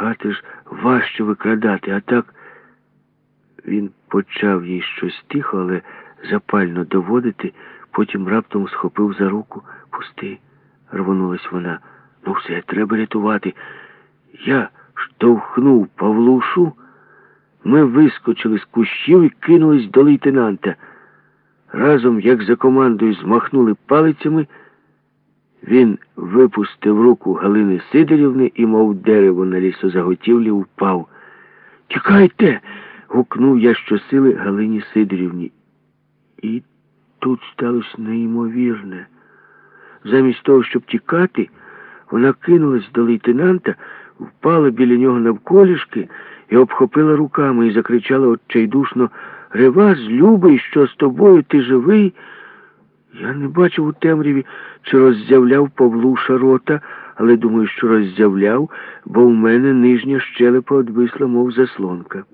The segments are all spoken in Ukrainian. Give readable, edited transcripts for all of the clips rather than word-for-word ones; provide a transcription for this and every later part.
хати ж важче викрадати, а так... Він почав їй щось тихо, але запально доводити, потім раптом схопив за руку. «Пусти!» — рвонулась вона. «Ну все, треба рятувати!» Я штовхнув Павлушу, ми вискочили з кущів і кинулись до лейтенанта. Разом, як за командою, змахнули палицями. Він випустив руку Галини Сидорівни і, мов дерево на лісозаготівлі, упав. «Тікайте!» — гукнув я щосили Галині Сидорівні. І тут сталося неймовірне. Замість того, щоб тікати, вона кинулась до лейтенанта, впала біля нього навколішки і обхопила руками і закричала отчайдушно: «Ревас, любий, що з тобою, ти живий?» Я не бачив у темряві, чи роззявляв Павлуша рота, але думаю, що роззявляв, бо в мене нижня щелепа одвисла, мов заслонка.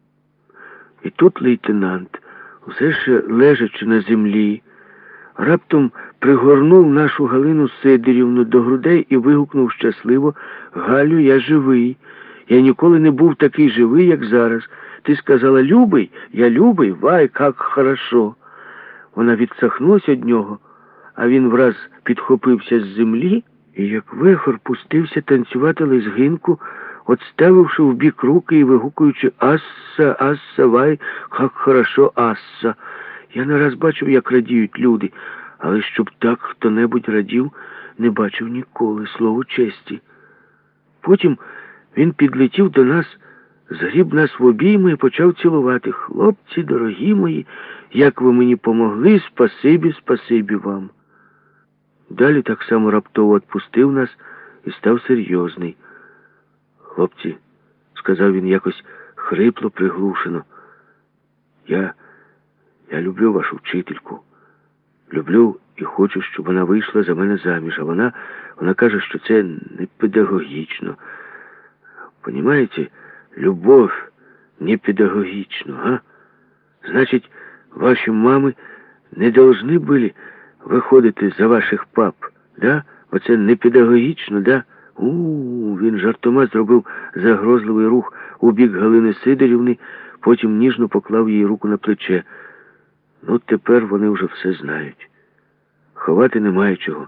І тут лейтенант, все ще лежачи на землі, раптом пригорнув нашу Галину Сидорівну до грудей і вигукнув щасливо: «Галю, я живий. Я ніколи не був такий живий, як зараз. Ти сказала: любий? Я любий? Вай, як хорошо!» Вона відсахнулась від нього, а він враз підхопився з землі і, як вихор, пустився танцювати лезгинку, отставивши в бік руки і вигукуючи: «Асса, асса, вай, як хорошо, асса!» Я не раз бачив, як радіють люди, але щоб так хто-небудь радів, не бачив ніколи, слово честі. Потім він підлетів до нас, згріб нас в обійми і почав цілувати. «Хлопці, дорогі мої, як ви мені помогли, спасибі, спасибі вам!» Далі так само раптово відпустив нас і став серйозний. «Хлопці», — сказав він якось хрипло, приглушено, я люблю вашу вчительку. Люблю і хочу, щоб вона вийшла за мене заміж. А вона каже, що це не педагогічно. Понімаєте, любов не педагогічно, а? Значить, ваші мами не должны були виходити за ваших пап, да? Оце не педагогічно, да? Він жартома зробив загрозливий рух у бік Галини Сидорівни, потім ніжно поклав їй руку на плече. Ну, тепер вони вже все знають. Ховати немає чого.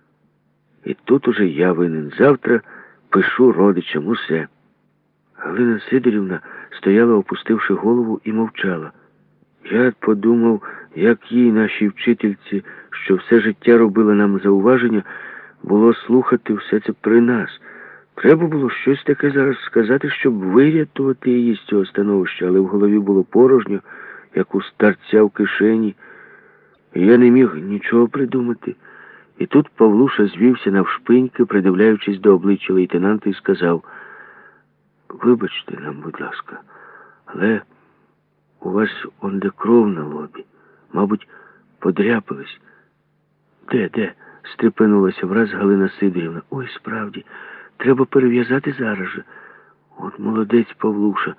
І тут уже я винен. Завтра пишу родичам усе. Галина Сидорівна стояла, опустивши голову, і мовчала. Я подумав, як їй, нашій вчительці, що все життя робила нам зауваження, було слухати все це при нас. Треба було щось таке зараз сказати, щоб вирятувати її з цього становища, але в голові було порожньо, як у старця в кишені. І я не міг нічого придумати. І тут Павлуша звівся навшпиньки, придивляючись до обличчя лейтенанта, і сказав: «Вибачте нам, будь ласка, але у вас онде кров на лобі. Мабуть, подряпались». Де? — стрепенулася враз Галина Сидорівна. «Ой, справді, треба перев'язати зараз же. От молодець Павлуша.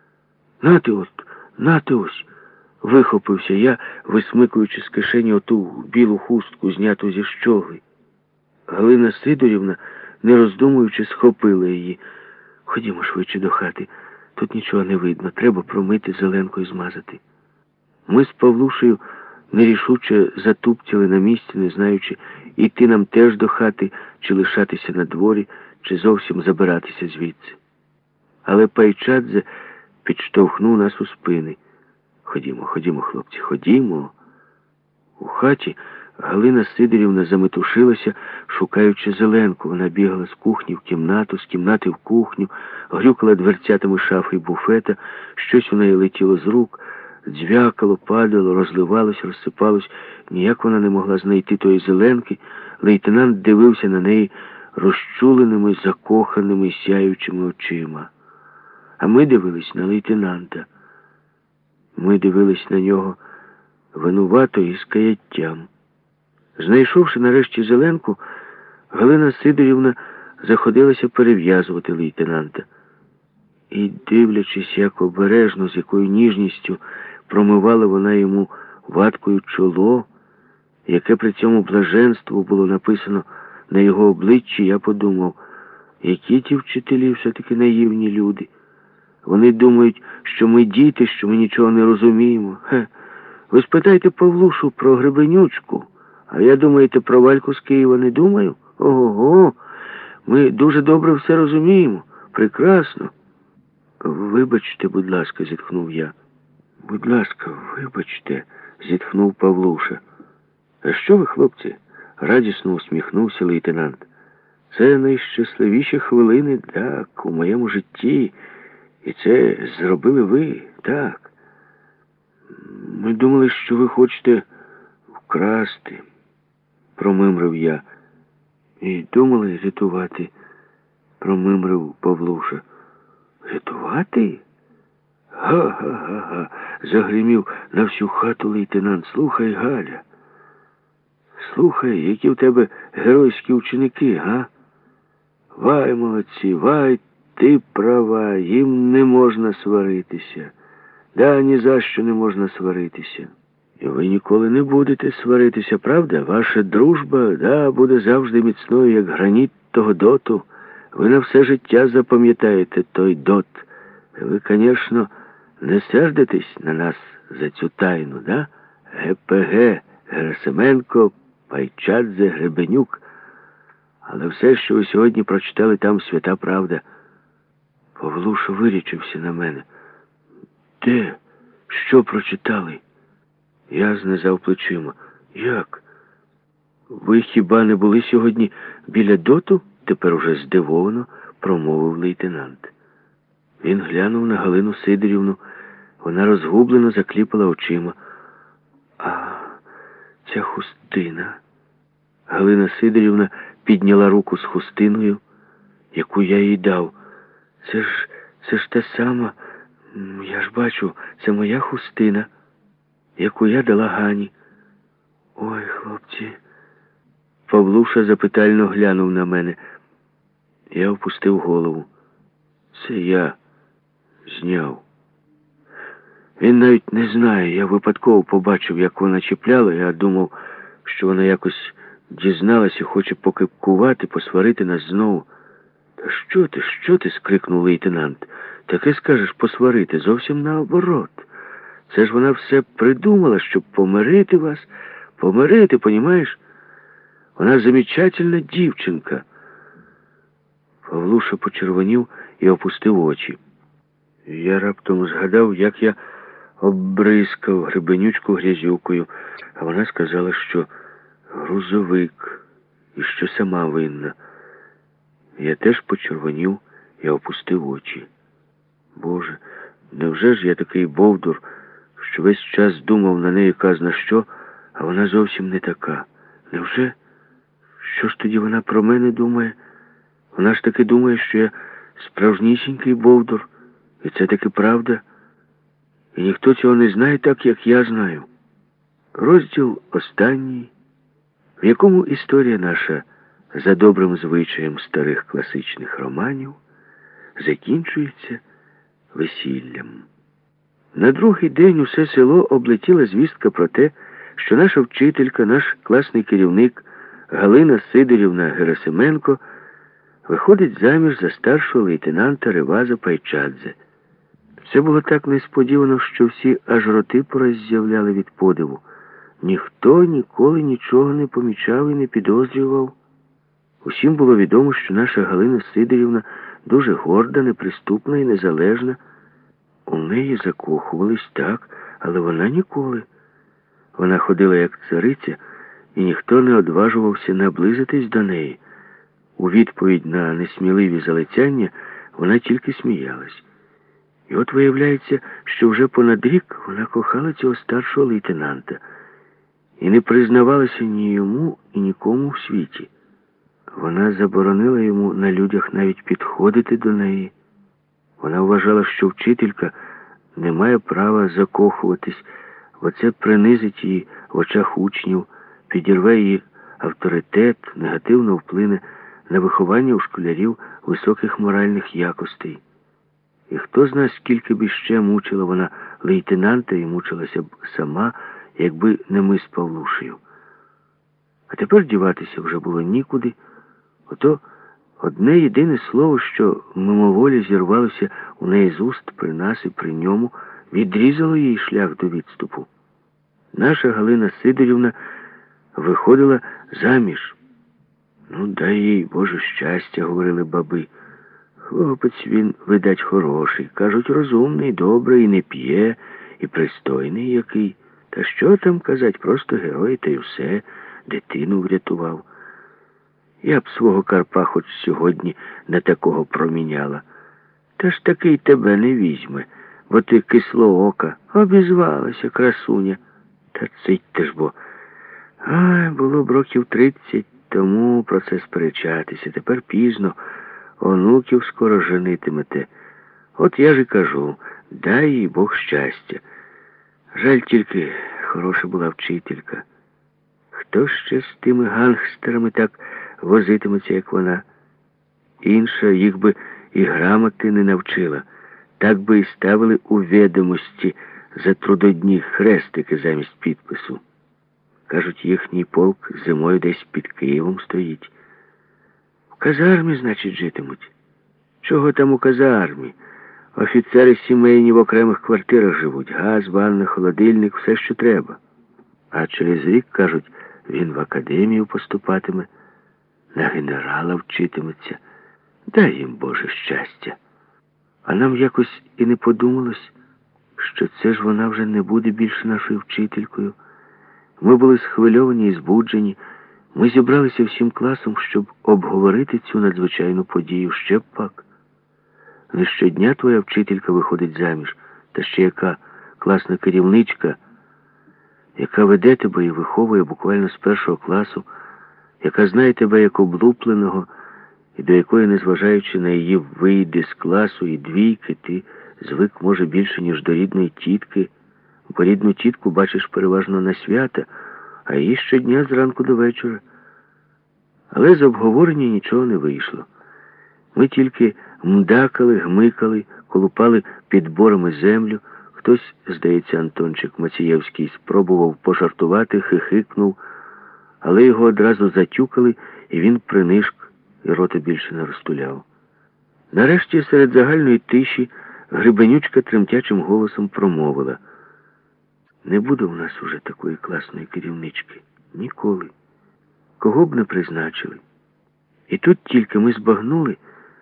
Нате ось!» — вихопився я, висмикуючи з кишені оту білу хустку, зняту зі щогли. Галина Сидорівна, не роздумуючи, схопила її. «Ходімо швидше до хати. Тут нічого не видно. Треба промити, зеленкою змазати». Ми з Павлушею нерішуче затупцяли на місці, не знаючи, іти нам теж до хати, чи лишатися на дворі, чи зовсім забиратися звідси. Але Пайчадзе підштовхнув нас у спини. Ходімо, хлопці, ходімо». У хаті Галина Сидорівна заметушилася, шукаючи зеленку. Вона бігала з кухні в кімнату, з кімнати в кухню, грюкала дверцятами шафи й буфета, щось у неї летіло з рук, дзвякало, падало, розливалось, розсипалось. Ніяк вона не могла знайти тої зеленки. Лейтенант дивився на неї розчуленими, закоханими, сяючими очима. А ми дивились на лейтенанта. Ми дивились на нього винувато і з каяттям. Знайшовши нарешті зеленку, Галина Сидорівна заходилася перев'язувати лейтенанта. І, дивлячись, як обережно, з якою ніжністю промивала вона йому ваткою чоло, яке при цьому блаженство було написано на його обличчі, я подумав: Які ті вчителі все-таки наївні люди. Вони думають, що ми діти, що ми нічого не розуміємо. Ви спитайте Павлушу про Гребенючку, а я, думаєте, про Вальку з Києва не думаю? Ого, ми дуже добре все розуміємо. Прекрасно. Вибачте, будь ласка, зітхнув я. Будь ласка, вибачте, зітхнув Павлуша. А що ви, хлопці? Радісно усміхнувся лейтенант. Це найщасливіші хвилини, так, у моєму житті. І це зробили ви, так. Ми думали, що ви хочете вкрасти, промимрив я. І думали рятувати, промимрив Павлуша. Рятувати? Га-га-га-га, загримів на всю хату лейтенант. Слухай, Галя. Слухай, які в тебе геройські ученики, га? Вай, молодці, вай, ти права, їм не можна сваритися. Да, ні за що не можна сваритися. І ви ніколи не будете сваритися, правда? Ваша дружба, да, буде завжди міцною, як граніт того доту. Ви на все життя запам'ятаєте той дот. Ви, звісно, не сердитесь на нас за цю тайну, да? ГПГ, Герасименко, Пайчадзе, Гребенюк. Але все, що ви сьогодні прочитали, там свята правда. Павлуша вирічився на мене. Де? Що прочитали? Я знизав плечима. Як? Ви хіба не були сьогодні біля доту? Тепер уже здивовано промовив лейтенант. Він глянув на Галину Сидорівну. Вона розгублено закліпала очима. А ця хустина. Галина Сидорівна підняла руку з хустиною, яку я їй дав. Це ж та сама, я ж бачу, це моя хустина, яку я дала Гані. Ой, хлопці. Павлуша запитально глянув на мене. Я опустив голову. Це я зняв. Він навіть не знає, я випадково побачив, як вона чіпляла, я думав, що вона якось дізналась і хоче покипкувати, посварити нас знову. Та що ти, скрикнув лейтенант. Таке скажеш посварити, зовсім наоборот. Це ж вона все придумала, щоб помирити вас. Помирити, понімаєш? Вона замечательна дівчинка. Павлуша почервонів і опустив очі. Я раптом згадав, як я оббризкав Гребенючку грязюкою, а вона сказала, що грузовик і що сама винна. Я теж почервонів і опустив очі. Боже, невже ж я такий бовдур, що весь час думав на неї казна що, а вона зовсім не така? Невже? Що ж тоді вона про мене думає? Вона ж таки думає, що я справжнісінький бовдур. І це таки правда. І ніхто цього не знає так, як я знаю. Розділ останній, в якому історія наша за добрим звичаєм старих класичних романів закінчується весіллям. На другий день усе село облетіла звістка про те, що наша вчителька, наш класний керівник Галина Сидорівна Герасименко виходить заміж за старшого лейтенанта Реваза Пайчадзе. Це було так несподівано, що всі аж роти пороззявляли від подиву. Ніхто ніколи нічого не помічав і не підозрював. Усім було відомо, що наша Галина Сидорівна дуже горда, неприступна і незалежна. У неї закохувались так, але вона ніколи. Вона ходила як цариця, і ніхто не одважувався наблизитись до неї. У відповідь на несміливі залицяння вона тільки сміялась. І от виявляється, що вже понад рік вона кохала цього старшого лейтенанта і не признавалася ні йому і нікому в світі. Вона заборонила йому на людях навіть підходити до неї. Вона вважала, що вчителька не має права закохуватись, бо це принизить її в очах учнів, підірве її авторитет, негативно вплине на виховання у школярів високих моральних якостей. І хто знає, скільки б іще мучила вона лейтенанта і мучилася б сама, якби не ми з Павлушею. А тепер діватися вже було нікуди. Ото Одне єдине слово, що мимоволі зірвалося у неї з уст при нас і при ньому, відрізало їй шлях до відступу. Наша Галина Сидорівна виходила заміж. Ну, дай їй, Боже, щастя, говорили баби. Хлопець він, видать, хороший. Кажуть, розумний, добрий, і не п'є, і пристойний який. Та що там казать, просто герой, та й все, дитину врятував. Я б свого Карпа хоч сьогодні на такого проміняла. Та ж такий тебе не візьме, бо ти кислоока. Обізвалася, красуня. Та цитьте ж, бо... Ай, було б років 30 тому про це сперечатися. Тепер пізно. Онуків скоро женитимете. От я ж і кажу, дай їй Бог щастя. Жаль тільки, хороша була вчителька. Хто ще з тими гангстерами так возитиметься, як вона? Інша їх би і грамоти не навчила. Так би і ставили у відомості за трудодні хрестики замість підпису. Кажуть, їхній полк зимою десь під Києвом стоїть. В казармі, значить, житимуть. Чого там у казармі? Офіцери сімейні в окремих квартирах живуть. Газ, ванна, холодильник, все, що треба. А через рік, кажуть, він в академію поступатиме, на генерала вчитиметься. Дай їм, Боже, щастя. А нам якось і не подумалось, що це ж вона вже не буде більше нашою вчителькою. Ми були схвильовані і збуджені. Ми зібралися всім класом, щоб обговорити цю надзвичайну подію. Ще б пак. Не щодня твоя вчителька виходить заміж, та ще яка класна керівничка, яка веде тебе і виховує буквально з першого класу, яка знає тебе як облупленого, і до якої, незважаючи на її вийди з класу і двійки, ти звик, може, більше, ніж до рідної тітки, бо рідну тітку бачиш переважно на свята, а її щодня зранку до вечора. Але з обговорення нічого не вийшло. Ми тільки мдакали, гмикали, колупали підборами землю. Хтось, здається, Антончик Мацієвський, спробував пожартувати, хихикнув, але його одразу затюкали, і він принишк, і рота більше не розтуляв. Нарешті, серед загальної тиші, Грибенючка тремтячим голосом промовила: «Не буде в нас уже такої класної керівнички. Ніколи. Кого б не призначили». І тут тільки ми збагнули,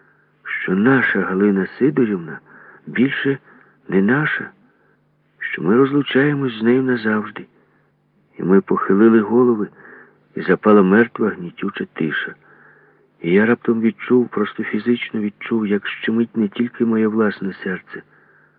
що наша Галина Сидорівна більше не наша, що ми розлучаємось з нею назавжди. І ми похилили голови, і запала мертва гнітюча тиша. І я раптом відчув, просто фізично відчув, як щемить не тільки моє власне серце,